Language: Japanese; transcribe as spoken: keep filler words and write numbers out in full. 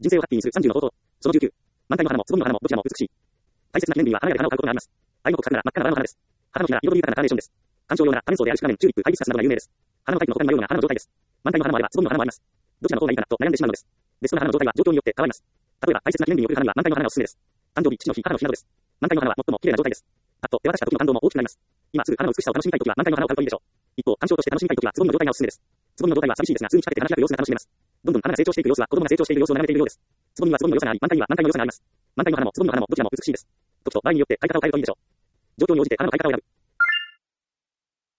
人生をハッピーにするさんじゅうの方法。そのじゅうきゅう。満開の花もつぼみの花もどちらも美しい。大切な記念日には花屋で花を買うことがあります。愛の告白なら真っ赤なバラの花です。花の日なら彩り豊かなカーネーションです。観賞用なら多年草であるシカメン、チューリップ、ハイビスカスなどが有名です。花のタイプの他に迷うような花の状態です。満開の花もあればつぼみの花もあります。どちらの方がいいかなと悩んでしまうのです。ベストな花の状態は状況によって変わります。例えば大切な記念日に贈る花には満開の花がおすすめです。誕生日、父の日、母の日などです。満開の花は最も綺麗な状態です。あと手渡した時の感動も大きくなります。今すぐ花の美しさを楽しみたい時は満開の花を買うといいでしょう。一方、鑑賞として楽しみたい時はつぼみの状態がおすすめです。つぼみの状態は寂しいですが、数日かけて花開く様子が楽しめます。どんどん花が成長していく様子は子供が成長している様子を眺めているようです。つぼみはつぼみの良さがあり、満開には満開の良さがあります。満開の花もつぼみの花もどちらも美しいです。時と場合によって買い方を変えるといいでしょう。状況に応じて花の買い方を選ぶ。